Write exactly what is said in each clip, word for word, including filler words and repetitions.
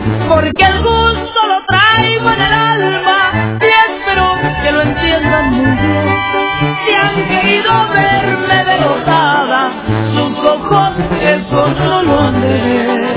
porque el gusto lo traigo en el alma y espero que lo entiendan muy bien. Si han querido verme derrotada, sus ojos eso no lo han de ver.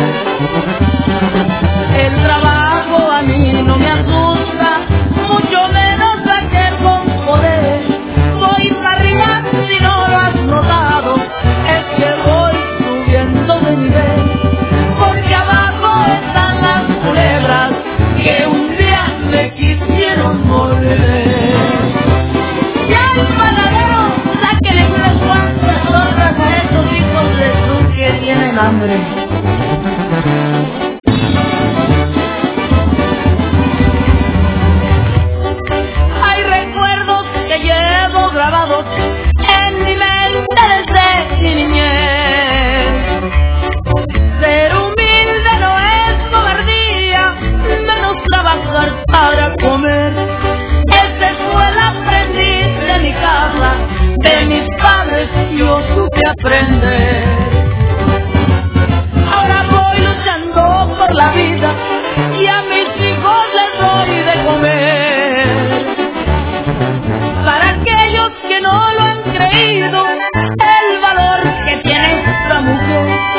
El trabajo a mí no me asusta, mucho menos aquel con poder. Voy para arriba si no lo has notado, es que voy subiendo de nivel, porque abajo están las culebras que un día me quisieron morder. Y al panadero, sáquenle unas cuantas tortas a esos hijos de su que tienen hambre. Hay recuerdos que llevo grabados en mi mente desde mi niñez. Ser humilde no es cobardía, menos trabajar para comer. Ese fue el aprendiz de mi casa, de mis padres yo supe aprender. Ahora voy luchando por la vida y a mis hijos les doy de comer. Para aquellos que no lo han creído, el valor que tiene esta mujer